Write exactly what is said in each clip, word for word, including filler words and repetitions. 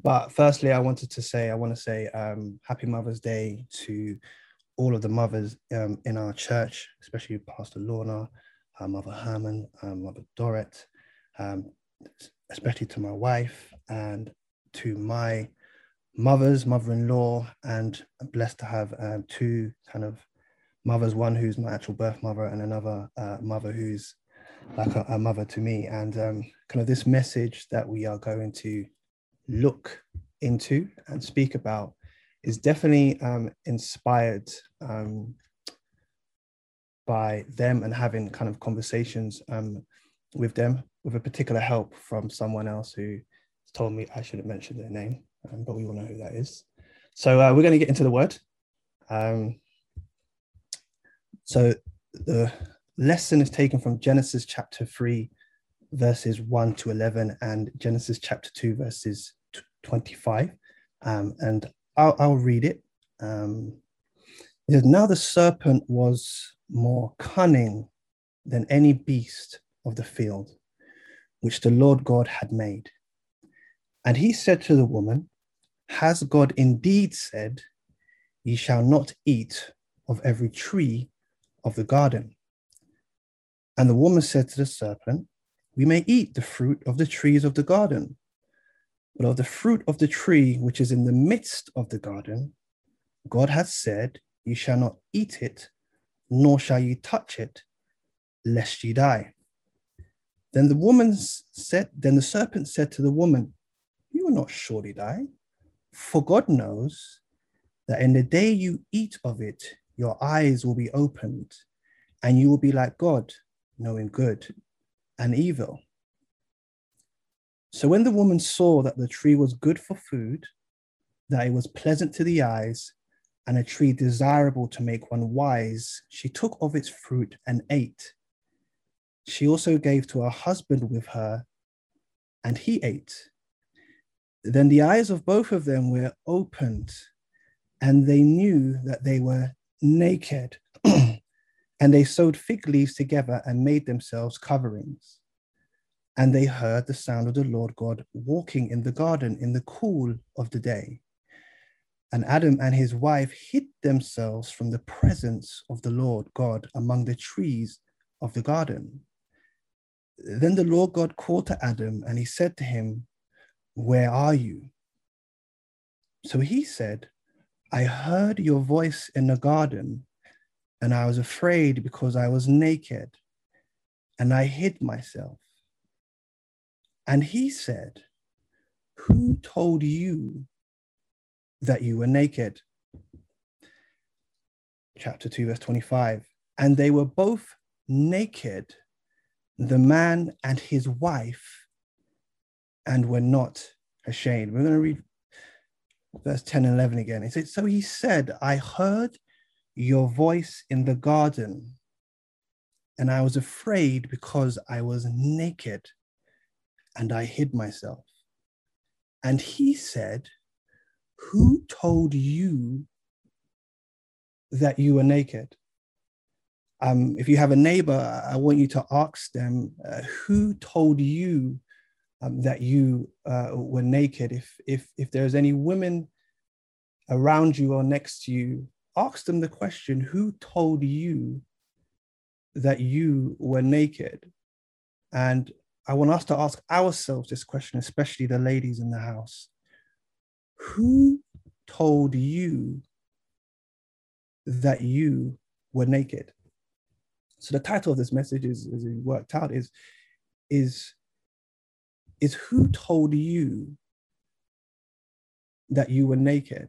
but firstly, I wanted to say, I want to say um, Happy Mother's Day to all of the mothers um, in our church, especially Pastor Lorna, uh, Mother Herman, um, Mother Dorrit, um, especially to my wife and to my mothers, mother-in-law, and I'm blessed to have um, two kind of mothers, one who's my actual birth mother and another uh, mother who's like a, a mother to me. And um, kind of this message that we are going to look into and speak about is definitely um, inspired um, by them and having kind of conversations um, with them with a particular help from someone else who told me I shouldn't mention their name, um, but we all know who that is. So uh, we're going to get into the word. Um, so the lesson is taken from Genesis chapter three, verses one to eleven, and Genesis chapter two, verses twenty-five. Um, and I'll, I'll read it. Um, it says, now the serpent was more cunning than any beast of the field, which the Lord God had made. And he said to the woman, has God indeed said, ye shall not eat of every tree of the garden? And the woman said to the serpent, we may eat the fruit of the trees of the garden, but of the fruit of the tree which is in the midst of the garden, God hath said, ye shall not eat it, nor shall ye touch it, lest ye die. Then the woman said, then the serpent said to the woman, you will not surely die, for God knows that in the day you eat of it, your eyes will be opened, and you will be like God, knowing good and evil. So when the woman saw that the tree was good for food, that it was pleasant to the eyes, and a tree desirable to make one wise, she took of its fruit and ate. She also gave to her husband with her, and he ate. Then the eyes of both of them were opened, and they knew that they were naked. And they sewed fig leaves together and made themselves coverings. And they heard the sound of the Lord God walking in the garden in the cool of the day. And Adam and his wife hid themselves from the presence of the Lord God among the trees of the garden. Then the Lord God called to Adam, and he said to him, where are you? So he said, I heard your voice in the garden, and I was afraid because I was naked, and I hid myself. And he said, who told you that you were naked? Chapter two, verse twenty-five. And they were both naked, the man and his wife, and were not ashamed. We're going to read verse ten and eleven again. It says, so he said, I heard your voice in the garden, and I was afraid because I was naked, and I hid myself. And he said, who told you that you were naked? Um, if you have a neighbor, I want you to ask them, uh, who told you um, that you uh, were naked? If, if, if there's any women around you or next to you, ask them the question, who told you that you were naked? And I want us to ask ourselves this question, especially the ladies in the house. Who told you that you were naked? So the title of this message is, as we worked out, is, is, is who told you that you were naked?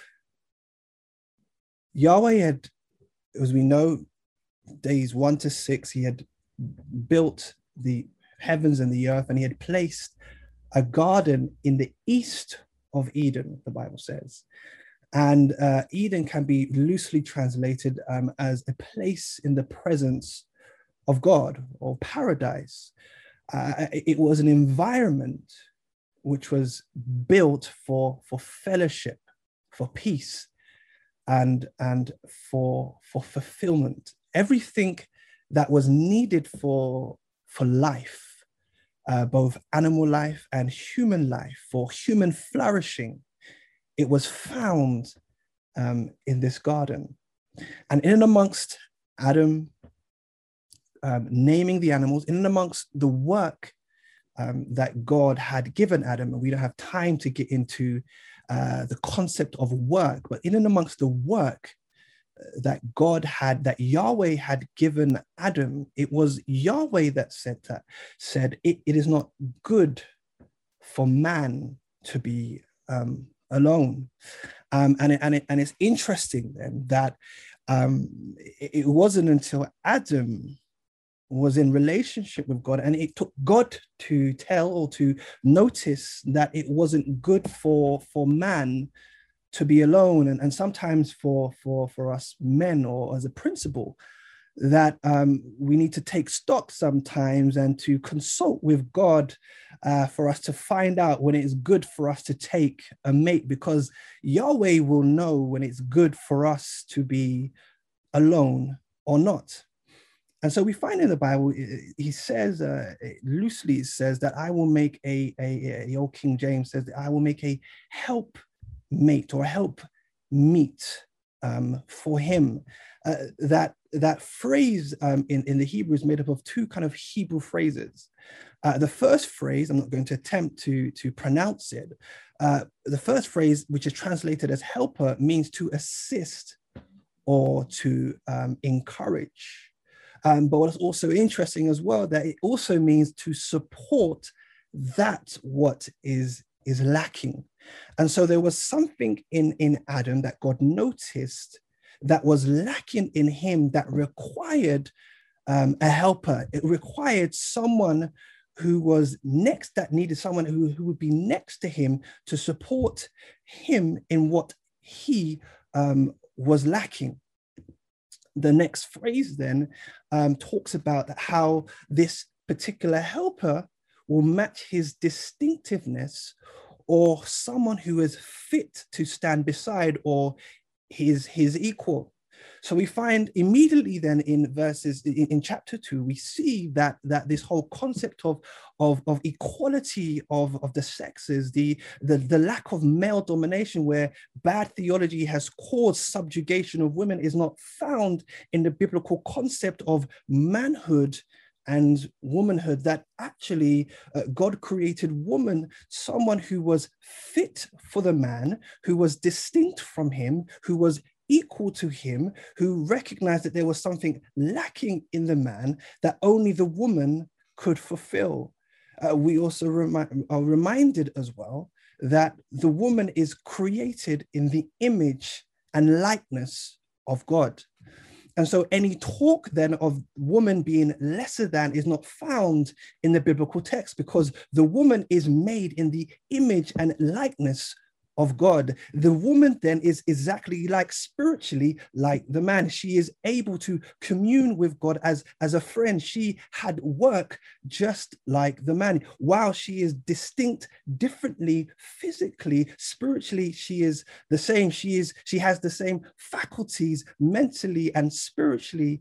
Yahweh had, as we know, days one to six, he had built the heavens and the earth, and he had placed a garden in the east of Eden, the Bible says. And uh, Eden can be loosely translated um, as a place in the presence of God, or paradise. Uh, it was an environment which was built for, for fellowship, for peace, and, and for, for fulfillment. Everything that was needed for, for life uh, both animal life and human life, for human flourishing, it was found um, in this garden. And in and amongst Adam um, naming the animals, in and amongst the work um, that God had given Adam, and we don't have time to get into uh, the concept of work, but in and amongst the work that God had, that Yahweh had given Adam, it was Yahweh that said that, said it, it is not good for man to be um, alone. Um, and, it, and, it, and it's interesting then that um, it, it wasn't until Adam was in relationship with God, and it took God to tell or to notice that it wasn't good for, for man to be alone. And, and sometimes for, for, for us men, or as a principle, that um, we need to take stock sometimes and to consult with God uh, for us to find out when it is good for us to take a mate, because Yahweh will know when it's good for us to be alone or not. And so we find in the Bible, he says, uh, loosely it says that I will make a, a, a, old King James says that I will make a help mate or help meet um, for him. Uh, that that phrase um, in, in the Hebrew is made up of two kind of Hebrew phrases. Uh, the first phrase, I'm not going to attempt to, to pronounce it. Uh, the first phrase, which is translated as helper, means to assist or to um, encourage. Um, but what's also interesting as well, that it also means to support that what is, is lacking. And so there was something in, in Adam that God noticed that was lacking in him, that required um, a helper. It required someone who was next, that needed someone who, who would be next to him to support him in what he um, was lacking. The next phrase then um, talks about how this particular helper will match his distinctiveness, or someone who is fit to stand beside, or his, his equal. So we find immediately then in verses, in, in chapter two, we see that, that this whole concept of, of, of equality of, of the sexes, the, the, the lack of male domination, where bad theology has caused subjugation of women, is not found in the biblical concept of manhood and womanhood, that actually uh, God created woman, someone who was fit for the man, who was distinct from him, who was equal to him, who recognized that there was something lacking in the man that only the woman could fulfill. Uh, we also remi- are reminded as well that the woman is created in the image and likeness of God. And so any talk then of woman being lesser than is not found in the biblical text, because the woman is made in the image and likeness of God. The woman then is exactly like spiritually like the man. She is able to commune with God as, as a friend. She had work just like the man. While she is distinct differently physically, spiritually, she is the same. She is, she has the same faculties mentally and spiritually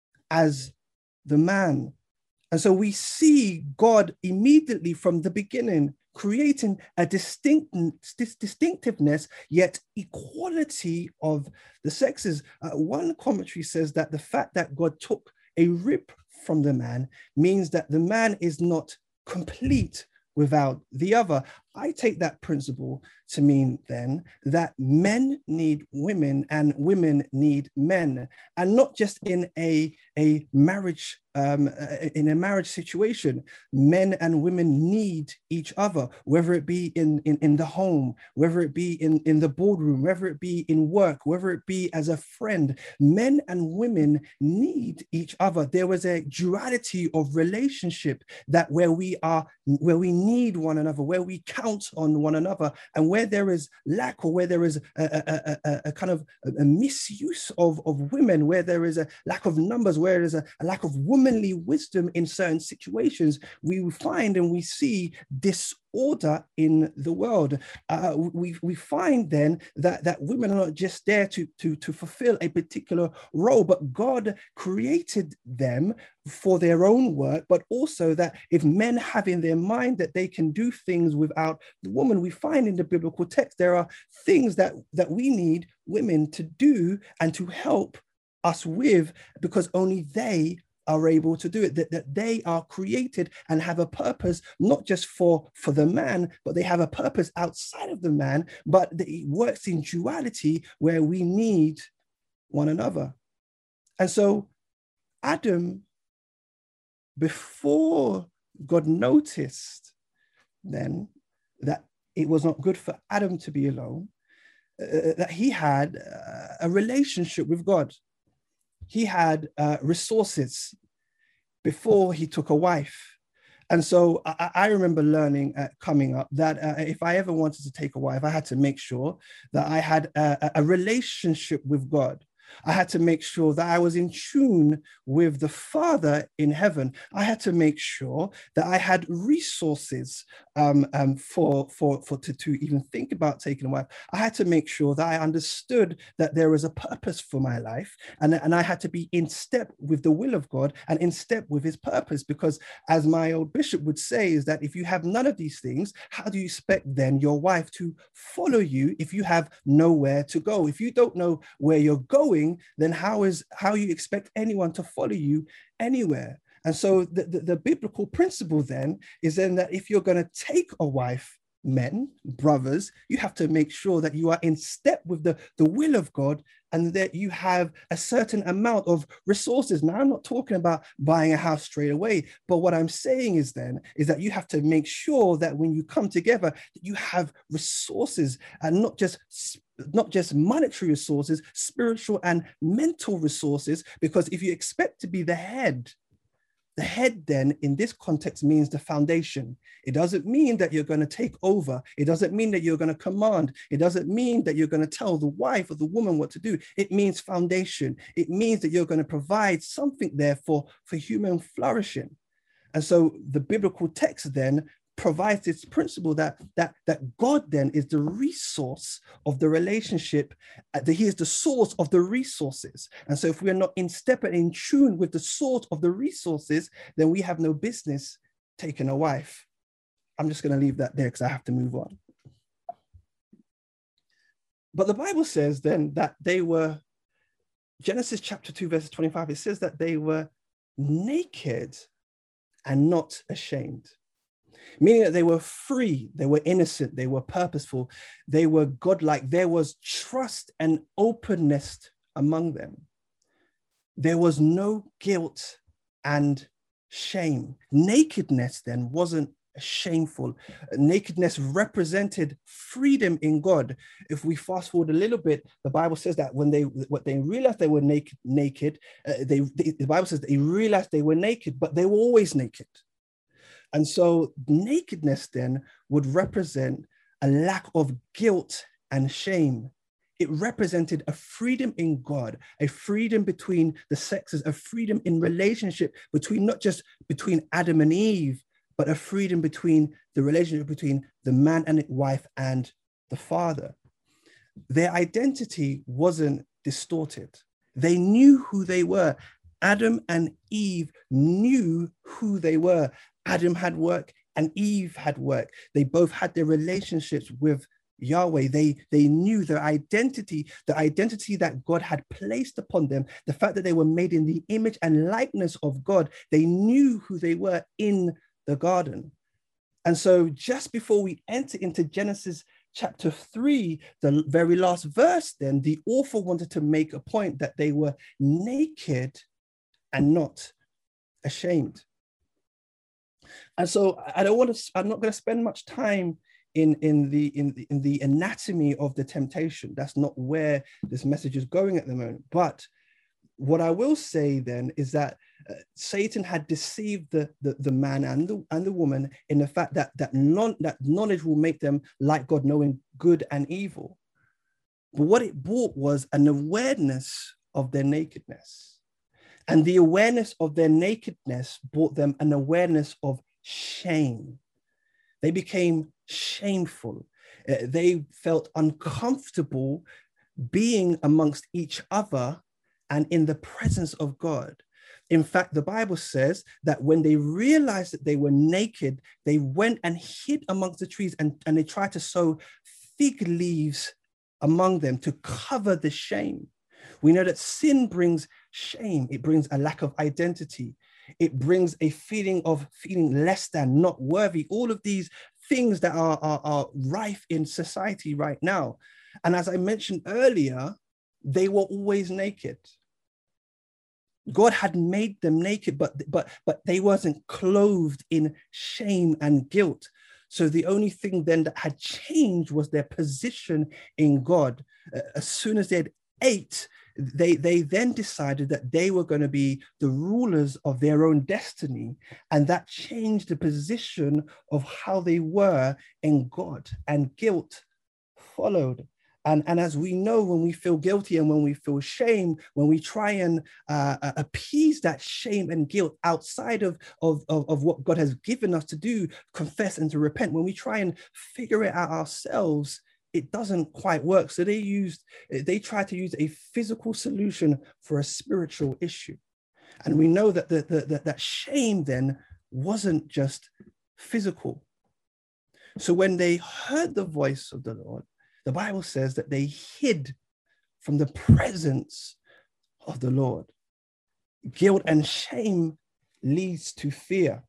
as the man. And so we see God immediately from the beginning creating a distinct, distinctiveness, yet equality of the sexes. Uh, one commentary says that the fact that God took a rib from the man means that the man is not complete without the other. I take that principle to mean then that men need women and women need men, and not just in a, a marriage um, in a marriage situation. Men and women need each other, whether it be in, in, in the home, whether it be in, in the boardroom, whether it be in work, whether it be as a friend. Men and women need each other. There was a duality of relationship, that where we are, where we need one another, where we count on one another, and where there is lack, or where there is a, a, a, a kind of a misuse of, of women, where there is a lack of numbers, where there is a, a lack of womanly wisdom in certain situations, we find and we see this order in the world. Uh, we, we find then that, that women are not just there to, to, to fulfill a particular role, but God created them for their own work, but also that if men have in their mind that they can do things without the woman, we find in the biblical text, there are things that, that we need women to do and to help us with, because only they are able to do it, that, that they are created and have a purpose, not just for, for the man, but they have a purpose outside of the man, but it works in duality where we need one another. And so Adam, before God noticed then that it was not good for Adam to be alone, uh, that he had uh, a relationship with God. He had uh, resources before he took a wife. And so I, I remember learning uh, coming up that uh, if I ever wanted to take a wife, I had to make sure that I had a, a relationship with God. I had to make sure that I was in tune with the Father in heaven. I had to make sure that I had resources um, um, for, for, for to, to even think about taking a wife. I had to make sure that I understood that there was a purpose for my life, and, and I had to be in step with the will of God and in step with his purpose, because as my old bishop would say, is that if you have none of these things, how do you expect then your wife to follow you if you have nowhere to go? If you don't know where you're going, then how is how you expect anyone to follow you anywhere? And so the, the, the biblical principle then is then that if you're going to take a wife, men, brothers, you have to make sure that you are in step with the, the will of God, and that you have a certain amount of resources. Now, I'm not talking about buying a house straight away, but what I'm saying is then is that you have to make sure that when you come together, that you have resources, and not just not just monetary resources, spiritual and mental resources, because if you expect to be the head, the head then in this context means the foundation. It doesn't mean that you're going to take over. It doesn't mean that you're going to command. It doesn't mean that you're going to tell the wife or the woman what to do. It means foundation. It means that you're going to provide something there for, for human flourishing. And so the biblical text then provides this principle that, that, that God then is the resource of the relationship, uh, that he is the source of the resources. And so if we're not in step and in tune with the source of the resources, then we have no business taking a wife. I'm just going to leave that there because I have to move on. But the Bible says then that they were, Genesis chapter two, verse twenty-five, it says that they were naked and not ashamed. Meaning that they were free, they were innocent, they were purposeful, they were godlike. There was trust and openness among them. There was no guilt and shame. Nakedness then wasn't shameful. Nakedness represented freedom in God. If we fast forward a little bit, the Bible says that when they what they realized they were naked, naked, uh, they, they the Bible says they realized they were naked, but they were always naked. And so nakedness then would represent a lack of guilt and shame. It represented a freedom in God, a freedom between the sexes, a freedom in relationship between, not just between Adam and Eve, but a freedom between the relationship between the man and his wife and the father. Their identity wasn't distorted. They knew who they were. Adam and Eve knew who they were. Adam had work and Eve had work. They both had their relationships with Yahweh. They, they knew their identity, the identity that God had placed upon them, the fact that they were made in the image and likeness of God. They knew who they were in the garden. And so just before we enter into Genesis chapter three, the very last verse, then the author wanted to make a point that they were naked and not ashamed. And so I don't want to, I'm not going to spend much time in, in, the, in, the, in the anatomy of the temptation. That's not where this message is going at the moment. But what I will say then is that uh, Satan had deceived the, the, the man and the, and the woman in the fact that, that, non, that knowledge will make them like God, knowing good and evil. But what it brought was an awareness of their nakedness. And the awareness of their nakedness brought them an awareness of shame. They became shameful. Uh, they felt uncomfortable being amongst each other and in the presence of God. In fact, the Bible says that when they realized that they were naked, they went and hid amongst the trees, and, and they tried to sew fig leaves among them to cover the shame. We know that sin brings shame. It brings a lack of identity. It brings a feeling of feeling less than, not worthy, all of these things that are, are, are rife in society right now. And as I mentioned earlier, they were always naked. God had made them naked, but, but, but they wasn't clothed in shame and guilt. So the only thing then that had changed was their position in God. Uh, as soon as they had ate, they, they then decided that they were going to be the rulers of their own destiny. And that changed the position of how they were in God, and guilt followed. And, and as we know, when we feel guilty and when we feel shame, when we try and uh, appease that shame and guilt outside of, of, of, of what God has given us to do, confess and to repent, when we try and figure it out ourselves, it doesn't quite work. So they used, they tried to use a physical solution for a spiritual issue. And we know that the, the, the, that shame then wasn't just physical. So when they heard the voice of the Lord, the Bible says that they hid from the presence of the Lord. Guilt and shame leads to fear.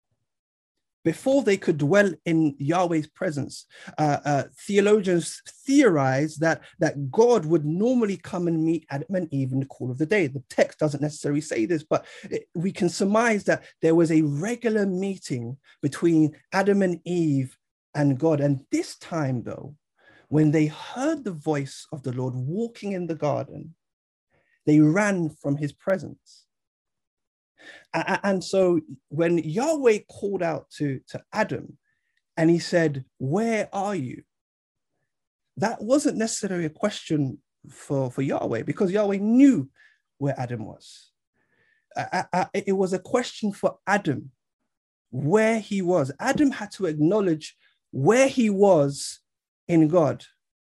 Before they could dwell in Yahweh's presence, uh, uh, theologians theorize that, that God would normally come and meet Adam and Eve in the cool of the day. The text doesn't necessarily say this, but it, we can surmise that there was a regular meeting between Adam and Eve and God. And this time, though, when they heard the voice of the Lord walking in the garden, they ran from his presence. And so when Yahweh called out to, to Adam and he said, "Where are you?" that wasn't necessarily a question for, for Yahweh, because Yahweh knew where Adam was. It was a question for Adam, where he was. Adam had to acknowledge where he was in God.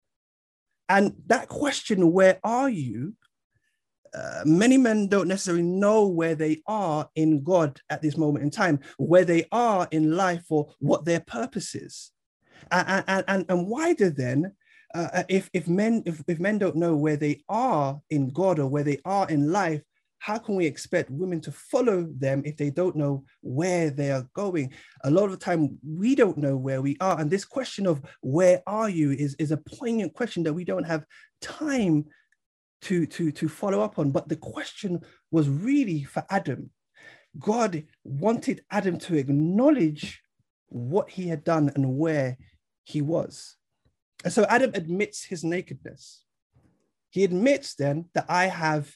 And that question, "Where are you?" Uh, many men don't necessarily know where they are in God at this moment in time, where they are in life, or what their purpose is. And, and, and, and wider then, uh, if, if, men, if, if men don't know where they are in God or where they are in life, how can we expect women to follow them if they don't know where they are going? A lot of the time, we don't know where we are. And this question of "where are you" is, is a poignant question that we don't have time to, to, to follow up on. But the question was really for Adam. God wanted Adam to acknowledge what he had done and where he was. And so Adam admits his nakedness. He admits then that I have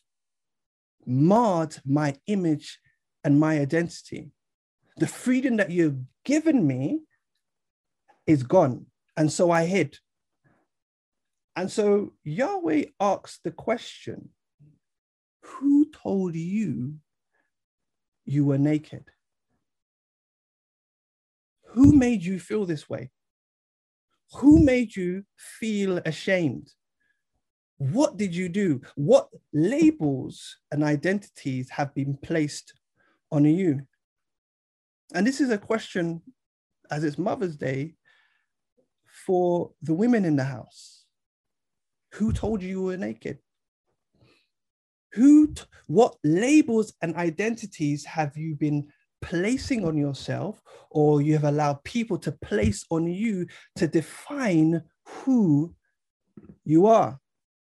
marred my image and my identity. The freedom that you've given me is gone. And so I hid. And so Yahweh asks the question, who told you you were naked? Who made you feel this way? Who made you feel ashamed? What did you do? What labels and identities have been placed on you? And this is a question, as it's Mother's Day, for the women in the house. Who told you you were naked? Who, t- what labels and identities have you been placing on yourself, or you have allowed people to place on you to define who you are?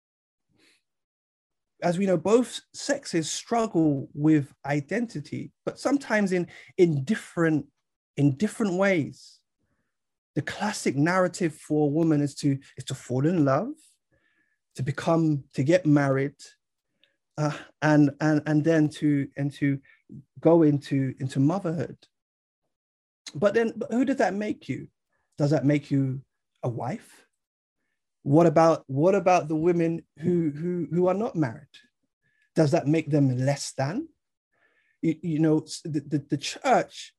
As we know, both sexes struggle with identity, but sometimes in, in, different, in different ways. The classic narrative for a woman is to, is to fall in love, to become, to get married, uh, and, and, and then to, and to go into, into motherhood. But then but who does that make you? Does that make you a wife? What about, what about the women who, who, who are not married? Does that make them less than? You, you know, the, the, the church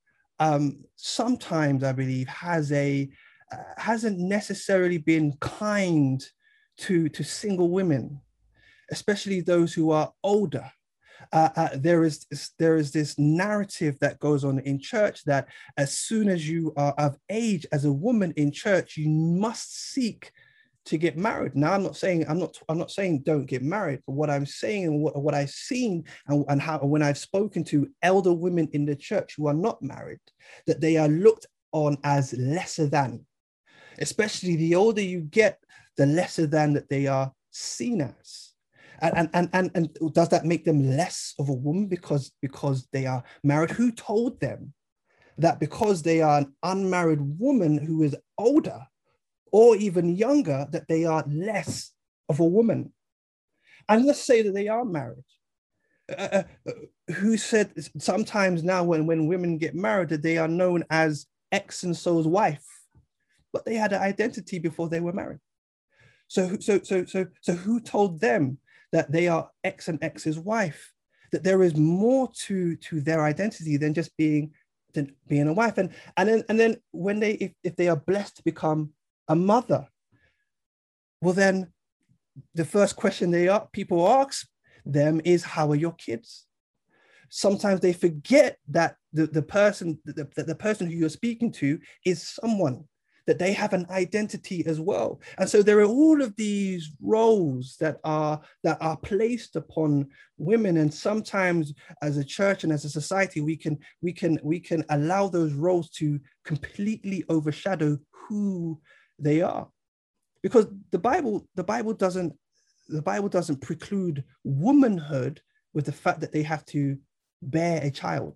um, sometimes I believe has a uh, hasn't necessarily been kind to to single women, especially those who are older. Uh, uh, there is there is this narrative that goes on in church that as soon as you are of age as a woman in church, you must seek to get married. Now, I'm not saying I'm not I'm not saying don't get married, but what I'm saying and what, what I've seen and, and how when I've spoken to elder women in the church who are not married, that they are looked on as lesser than. Especially the older you get, the lesser than that they are seen as. And, and, and, and does that make them less of a woman because, because they are married? Who told them that because they are an unmarried woman who is older or even younger, that they are less of a woman? And let's say that they are married. Uh, uh, who said sometimes now when, when women get married that they are known as X and so's wife, but they had an identity before they were married. So, so, so, so, so who told them that they are X and X's wife? That there is more to, to their identity than just being, than being a wife. And, and then, and then when they, if, if they are blessed to become a mother, well, then the first question they are, people ask them is, how are your kids? Sometimes they forget that the, the person, the, the, the person who you're speaking to is someone, that they have an identity as well. And so there are all of these roles that are that are placed upon women. And sometimes as a church and as a society, we can we can we can allow those roles to completely overshadow who they are. Because the Bible, the Bible doesn't, the Bible doesn't preclude womanhood with the fact that they have to bear a child.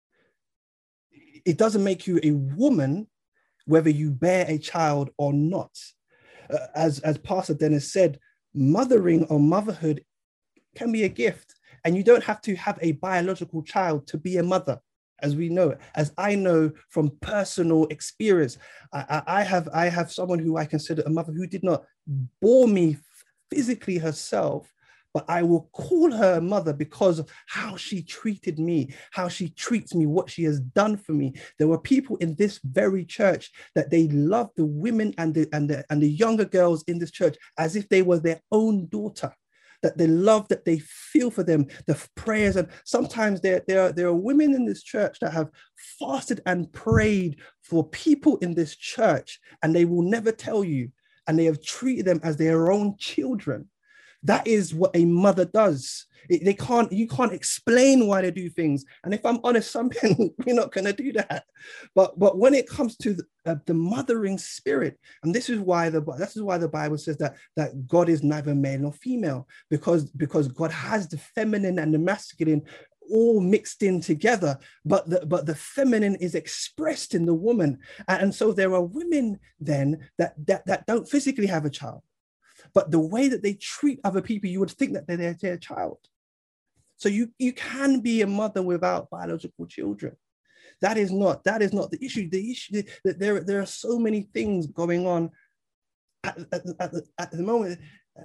It doesn't make you a woman whether you bear a child or not. Uh, as, as Pastor Dennis said, mothering or motherhood can be a gift, and you don't have to have a biological child to be a mother, as we know, as I know from personal experience. I, I, have, I have someone who I consider a mother who did not bore me physically herself, but I will call her a mother because of how she treated me, how she treats me, what she has done for me. There were people in this very church that they loved the women and the, and the, and the younger girls in this church as if they were their own daughter, that they love, that they feel for them, the prayers. And sometimes there, there, are, there are women in this church that have fasted and prayed for people in this church, and they will never tell you, and they have treated them as their own children. That is what a mother does. It, they can't, you can't explain why they do things. And if I'm honest, some men, we're not going to do that. But, but when it comes to the, uh, the mothering spirit, and this is why the this is why the Bible says that, that God is neither male nor female, because, because God has the feminine and the masculine all mixed in together, but the, but the feminine is expressed in the woman. And so there are women then that, that, that don't physically have a child, but the way that they treat other people, you would think that they're their, their child. So you, you can be a mother without biological children. That is not, that is not the issue. The issue is that there, there are so many things going on at, at, at, the, at the moment.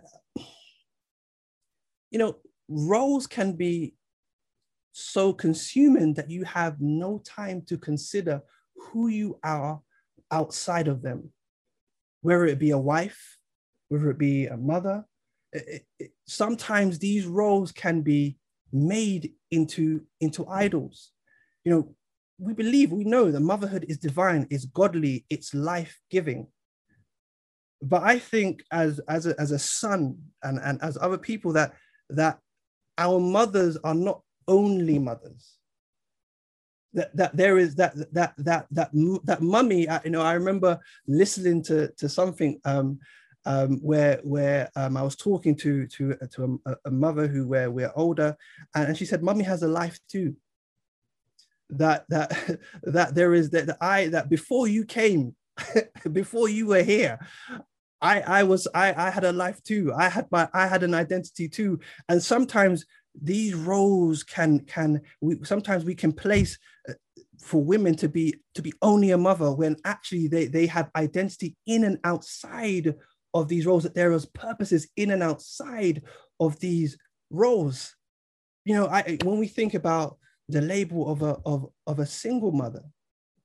You know, roles can be so consuming that you have no time to consider who you are outside of them, whether it be a wife, whether it be a mother. It, it, sometimes these roles can be made into, into idols. You know, we believe, we know that motherhood is divine, it's godly, it's life-giving. But I think as, as, a, as a son and, and as other people that, that our mothers are not only mothers. That, that there is that that that that that mummy. You know, I remember listening to to something um, um, where where um, I was talking to to to a, a mother who where we're older, and she said, "Mummy has a life too." That that that there is that I that before you came, before you were here, I I was I I had a life too. I had my I had an identity too, and sometimes these roles can can we sometimes we can place uh, for women to be to be only a mother when actually they they have identity in and outside of these roles, that there is purposes in and outside of these roles. You know, I when we think about the label of a of, of a single mother,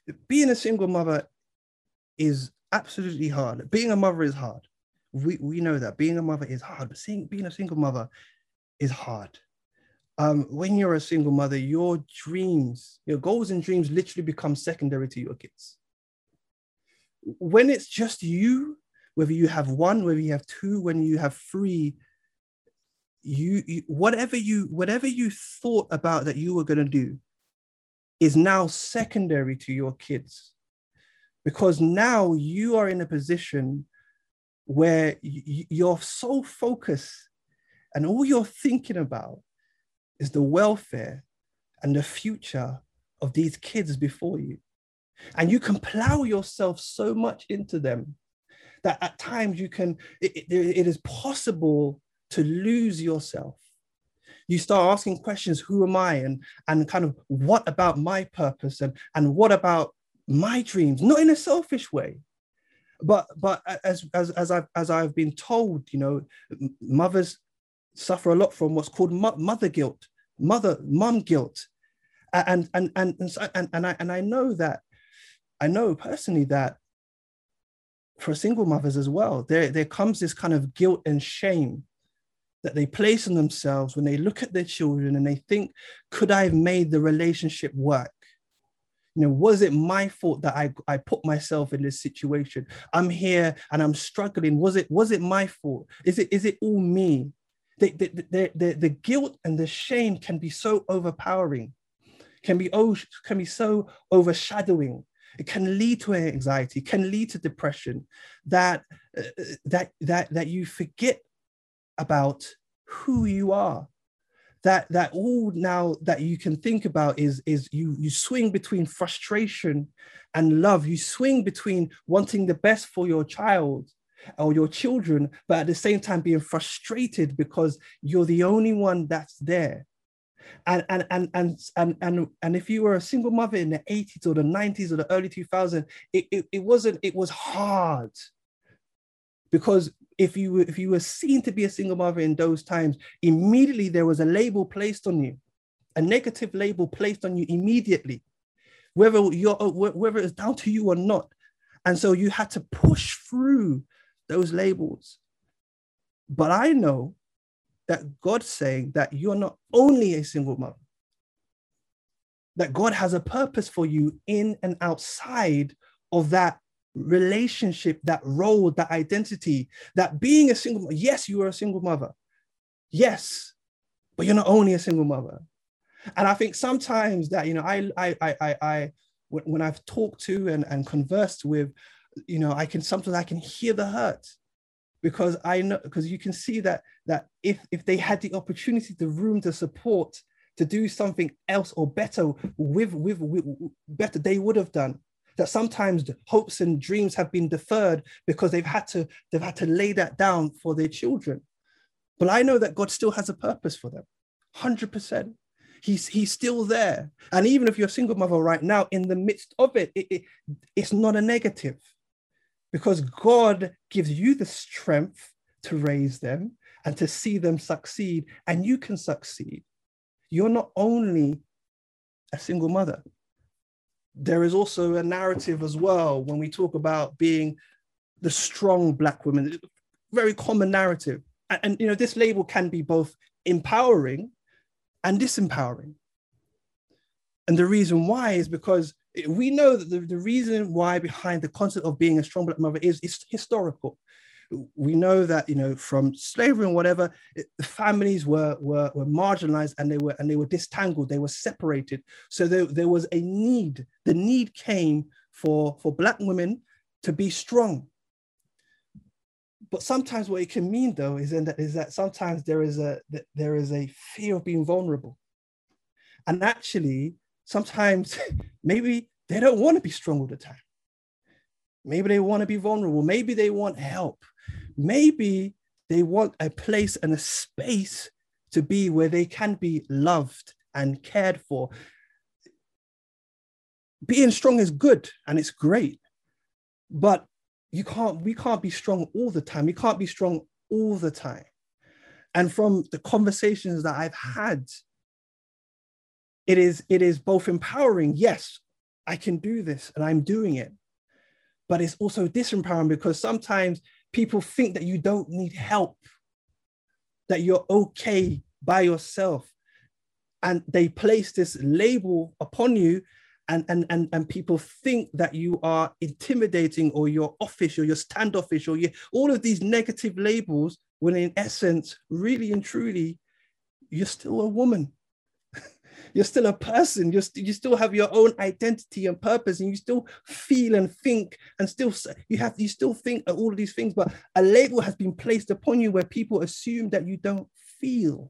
Being a single mother is absolutely hard. Being a mother is hard. We, we know that being a mother is hard, but seeing, being a single mother is hard. Um, when you're a single mother, your dreams, your goals and dreams literally become secondary to your kids. When it's just you, whether you have one, whether you have two, when you have three, you, you whatever you whatever you thought about that you were going to do is now secondary to your kids, because now you are in a position where you're so focused and all you're thinking about is the welfare and the future of these kids before you. And you can plow yourself so much into them that at times you can, it, it, it is possible to lose yourself. You start asking questions, who am I? And, and kind of what about my purpose? And, and what about my dreams? Not in a selfish way, but, but as, as, as, I've, as I've been told, you know, mothers suffer a lot from what's called mo- mother guilt, mother, mom guilt. And, and, and, and, and, and, I, and I know that, I know personally that for single mothers as well, there, there comes this kind of guilt and shame that they place on themselves when they look at their children and they think, could I have made the relationship work? You know, was it my fault that I, I put myself in this situation? I'm here and I'm struggling. Was it, was it my fault? Is it, is it all me? The, the, the, the, the guilt and the shame can be so overpowering, can be, oh, can be so overshadowing. It can lead to anxiety, can lead to depression, that, uh, that, that, that you forget about who you are. That, that all now that you can think about is, is you, you swing between frustration and love. You swing between wanting the best for your child or your children, but at the same time being frustrated because you're the only one that's there. And, and, and, and, and, and, and if you were a single mother in the eighties or the nineties or the early two thousands, it, it, it wasn't, it was hard. Because if you, were, if you were seen to be a single mother in those times, immediately there was a label placed on you, a negative label placed on you immediately, whether, you're, whether it's down to you or not. And so you had to push through those labels. But I know that God's saying that you're not only a single mother, that God has a purpose for you in and outside of that relationship, that role, that identity, that being a single mother. Yes, you are a single mother. Yes, but you're not only a single mother. And I think sometimes that, you know, I, I, I, I, I when I've talked to and, and conversed with, you know, I can sometimes I can hear the hurt. Because I know, because you can see that that if if they had the opportunity, the room, the support to do something else or better with, with with better, they would have done. That sometimes hopes and dreams have been deferred because they've had to they've had to lay that down for their children. But I know that God still has a purpose for them, one hundred percent. He's he's still there, and even if you're a single mother right now, in the midst of it, it, it it's not a negative. Because God gives you the strength to raise them and to see them succeed, and you can succeed. You're not only a single mother. There is also a narrative as well when we talk about being the strong Black woman, very common narrative. And, and you know, this label can be both empowering and disempowering. And the reason why is because we know that the, the reason why behind the concept of being a strong Black mother is, is historical. We know that, you know, from slavery and whatever, it, the families were, were, were marginalized and they were, and they were distangled, they were separated. So there, there was a need. The need came for, for Black women to be strong. But sometimes what it can mean though is, in that, is that sometimes there is, a, that there is a fear of being vulnerable. And actually, sometimes maybe they don't want to be strong all the time. Maybe they want to be vulnerable. Maybe they want help. Maybe they want a place and a space to be where they can be loved and cared for. Being strong is good and it's great, but you can't, we can't be strong all the time. We can't be strong all the time. And from the conversations that I've had, It is, it is both empowering, yes, I can do this and I'm doing it. But it's also disempowering because sometimes people think that you don't need help, that you're okay by yourself. And they place this label upon you, and, and, and, and people think that you are intimidating or you're offish or you're standoffish or you all of these negative labels, when in essence, really and truly, you're still a woman. You're still a person. You're st- you still have your own identity and purpose, and you still feel and think, and still you have you still think all of these things. But a label has been placed upon you where people assume that you don't feel.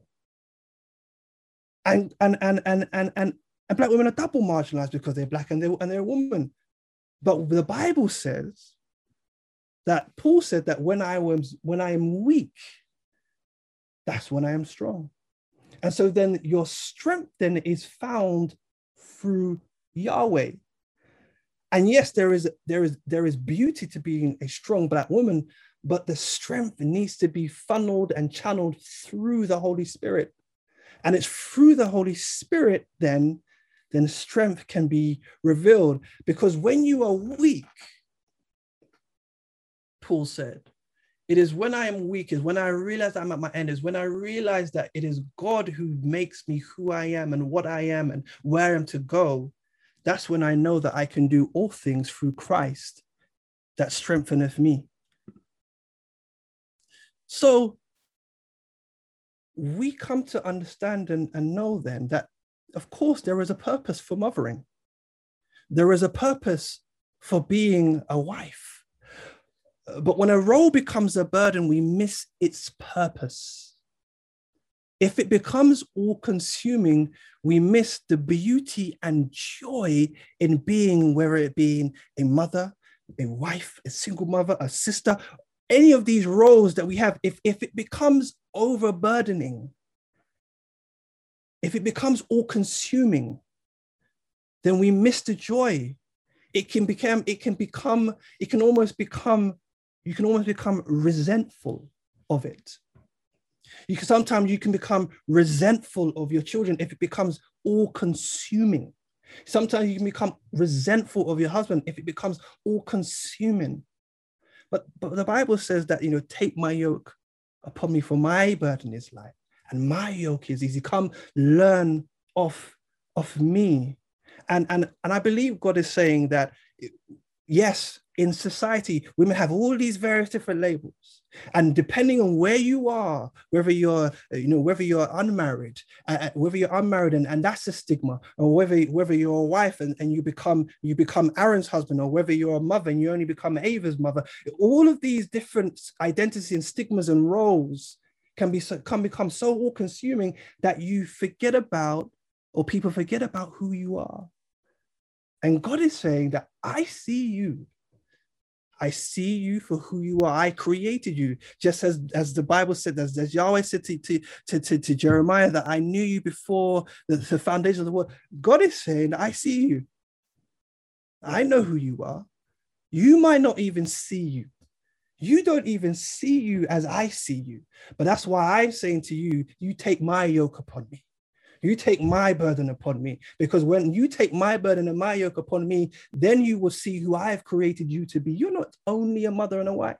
And and and and and and, and black women are double marginalized because they're black and they're and they're a woman. But the Bible says that Paul said that when I was when I am weak, that's when I am strong. And so then your strength then is found through Yahweh. And yes, there is there is there is beauty to being a strong black woman, but the strength needs to be funneled and channeled through the Holy Spirit. And it's through the Holy Spirit then, then strength can be revealed. Because when you are weak, Paul said, it is when I am weak, is when I realize I'm at my end, is when I realize that it is God who makes me who I am and what I am and where I am to go. That's when I know that I can do all things through Christ that strengtheneth me. So we come to understand and, and know then that, of course, there is a purpose for mothering. There is a purpose for being a wife. But when a role becomes a burden, we miss its purpose. If it becomes all-consuming, we miss the beauty and joy in being, whether it being a mother, a wife, a single mother, a sister, any of these roles that we have. If, if it becomes overburdening, if it becomes all-consuming, then we miss the joy. It can become, it can become, it can almost become You can almost become resentful of it. You can sometimes you can become resentful of your children if it becomes all-consuming. Sometimes you can become resentful of your husband if it becomes all-consuming. But, but the Bible says that, you know, take my yoke upon me, for my burden is light, and my yoke is easy. Come learn of, of me. And, and, and I believe God is saying that, yes, in society, women have all these various different labels. And depending on where you are, whether you're, you know, whether you're unmarried, uh, whether you're unmarried and, and that's a stigma, or whether, whether you're a wife and, and you become you become Aaron's husband, or whether you're a mother and you only become Ava's mother, all of these different identities and stigmas and roles can be so, can become so all-consuming that you forget about, or people forget about who you are. And God is saying that I see you. I see you for who you are. I created you, just as, as the Bible said, as, as Yahweh said to, to, to, to, to Jeremiah, that I knew you before the, the foundation of the world. God is saying, I see you. I know who you are. You might not even see you. You don't even see you as I see you. But that's why I'm saying to you, you take my yoke upon me. You take my burden upon me, because when you take my burden and my yoke upon me, then you will see who I have created you to be. You're not only a mother and a wife,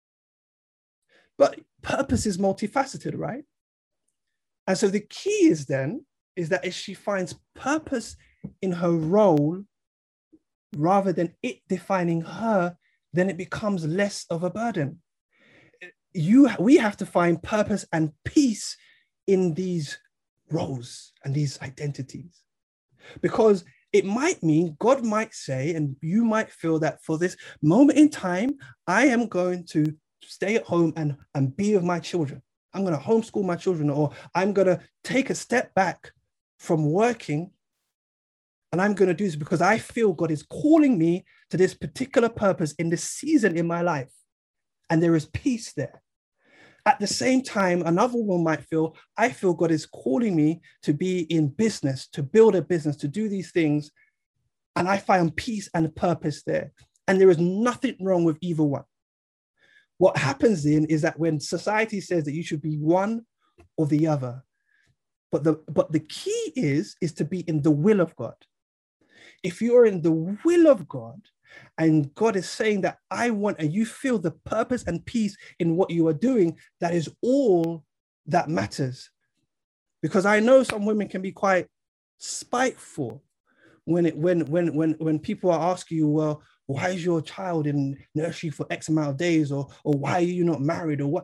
but purpose is multifaceted, right? And so the key is then, is that if she finds purpose in her role, rather than it defining her, then it becomes less of a burden. You, we have to find purpose and peace in these roles and these identities, because it might mean God might say, and you might feel that for this moment in time, I am going to stay at home and, and be with my children. I'm going to homeschool my children, or I'm going to take a step back from working, and I'm going to do this because I feel God is calling me to this particular purpose in this season in my life. And there is peace there. At the same time, another woman might feel, I feel God is calling me to be in business, to build a business, to do these things. And I find peace and purpose there. And there is nothing wrong with either one. What happens then is that when society says that you should be one or the other, but the, but the key is, is to be in the will of God. If you are in the will of God, and God is saying that I want, and you feel the purpose and peace in what you are doing, that is all that matters. Because I know some women can be quite spiteful when it when when when when people are asking you, well, why is your child in nursery for X amount of days, or or why are you not married, or what?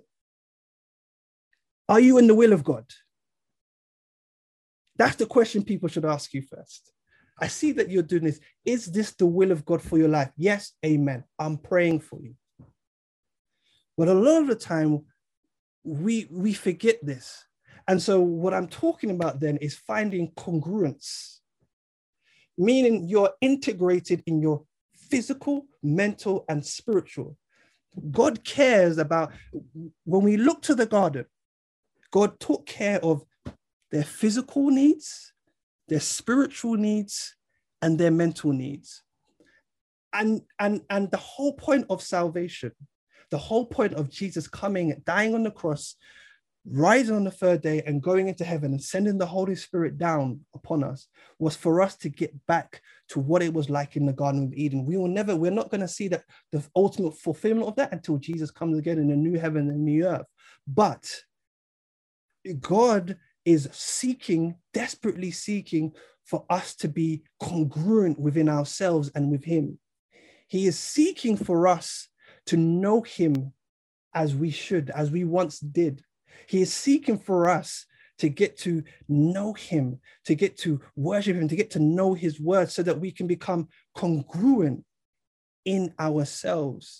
Are you in the will of God? That's the question people should ask you first. I see that you're doing this. Is this the will of God for your life? Yes, amen. I'm praying for you. But a lot of the time, we, we forget this. And so what I'm talking about then is finding congruence, meaning you're integrated in your physical, mental, and spiritual. God cares about, when we look to the garden, God took care of their physical needs, their spiritual needs, and their mental needs. And, and, and the whole point of salvation, the whole point of Jesus coming, dying on the cross, rising on the third day and going into heaven and sending the Holy Spirit down upon us, was for us to get back to what it was like in the Garden of Eden. We will never, we're not going to see that the ultimate fulfillment of that until Jesus comes again in the new heaven and new earth. But God is seeking, desperately seeking for us to be congruent within ourselves and with him. He is seeking for us to know him as we should, as we once did. He is seeking for us to get to know him, to get to worship him, to get to know his word, so that we can become congruent in ourselves.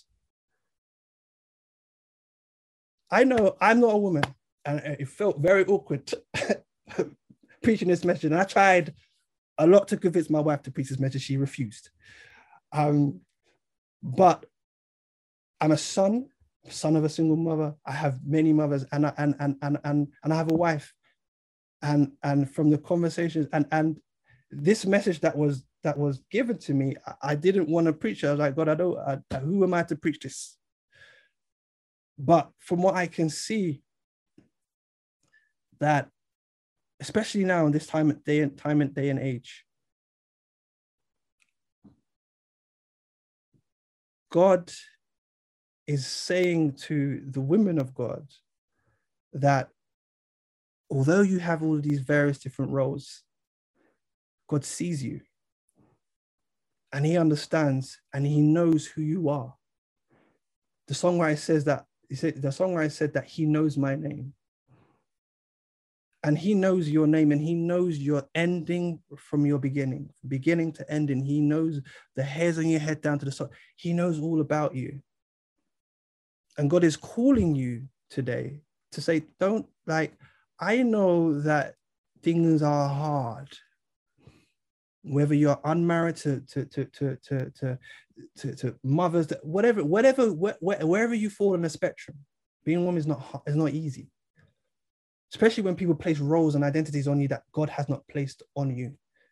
I know I'm not a woman, and it felt very awkward preaching this message. And I tried a lot to convince my wife to preach this message. She refused. Um, but I'm a son, son of a single mother. I have many mothers, and I, and, and, and, and, and I have a wife. And, and from the conversations and, and this message that was that was given to me, I, I didn't want to preach it. I was like, God, I don't, I, who am I to preach this? But from what I can see, that especially now in this time and day and time and day and age, God is saying to the women of God that although you have all of these various different roles, God sees you and he understands and he knows who you are. The songwriter says that, he said, the songwriter said that he knows my name. And he knows your name, and he knows your ending from your beginning, beginning to ending. He knows the hairs on your head down to the soul. He knows all about you. And God is calling you today to say, don't, like, I know that things are hard. Whether you're unmarried to to to to to to, to, to mothers, whatever, whatever, wh- wherever you fall on the spectrum, being a woman is not is not easy. Especially when people place roles and identities on you that God has not placed on you.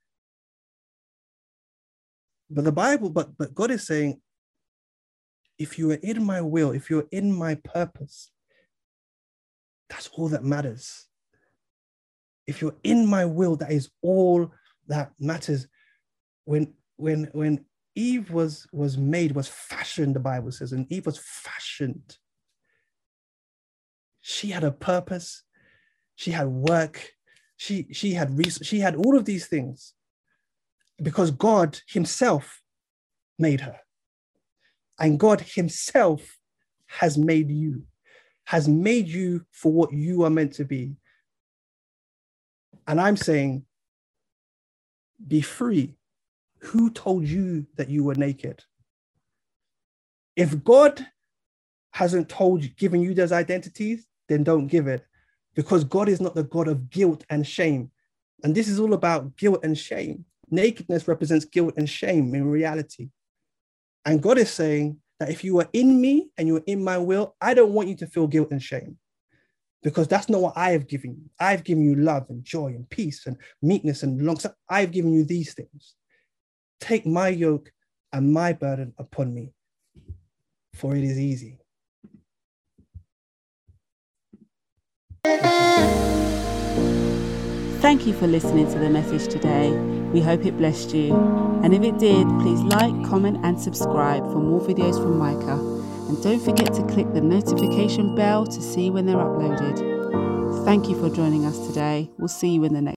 But the Bible, but but God is saying, if you are in my will, if you're in my purpose, that's all that matters. If you're in my will, that is all that matters. When when when Eve was was made, was fashioned, the Bible says, and Eve was fashioned. She had a purpose. She had work. She she had res- she had all of these things because God himself made her. And God himself has made you, has made you for what you are meant to be. And I'm saying, be free. Who told you that you were naked? If God hasn't told you, given you those identities, then don't give it, because God is not the God of guilt and shame. And this is all about guilt and shame. Nakedness represents guilt and shame in reality. And God is saying that if you are in me and you are in my will, I don't want you to feel guilt and shame, because that's not what I have given you. I've given you love and joy and peace and meekness and long suffering. I've given you these things. Take my yoke and my burden upon me, for it is easy. Thank you for listening to the message today. We hope it blessed you. And if it did, please like, comment and subscribe for more videos from Micah. And don't forget to click the notification bell to see when they're uploaded. Thank you for joining us today. We'll see you in the next